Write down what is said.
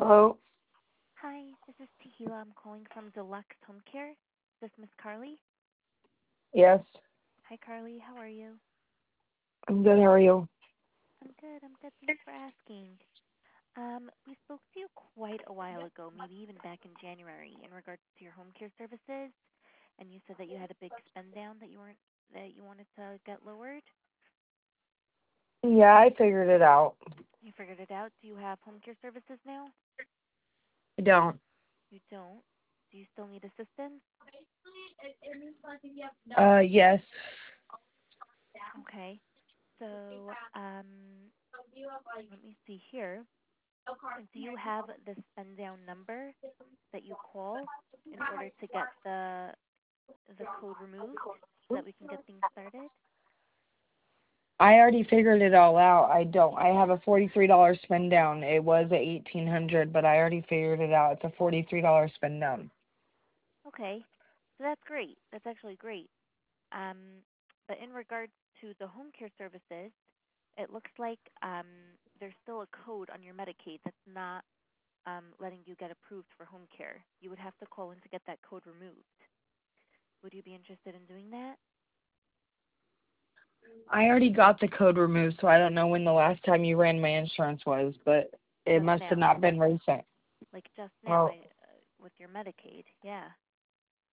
Hello? Hi, this is Tahila. I'm calling from Deluxe Home Care. Is this Miss Carly? Yes. Hi, Carly. How are you? I'm good. How are you? I'm good. I'm good. Thanks for asking. We spoke to you quite a while ago, maybe even back in January, in regards to your home care services, and you said that you had a big spend down that you wanted to get lowered. Yeah, I figured it out. You figured it out. Do you have home care services now? I don't. You don't. Do you still need assistance? Yes. Okay. So, let me see here. Do you have the spend down number that you call in order to get the code removed so that we can get things started? I already figured it all out. I don't. I have a $43 spend down. It was at 1800, but I already figured it out. It's a $43 spend down. Okay, so that's great. That's actually great. But in regards to the home care services, it looks like there's still a code on your Medicaid that's not letting you get approved for home care. You would have to call in to get that code removed. Would you be interested in doing that? I already got the code removed, so I don't know when the last time you ran my insurance was, but it Just must have now, not been recent. like just now, Well, with your Medicaid. Yeah.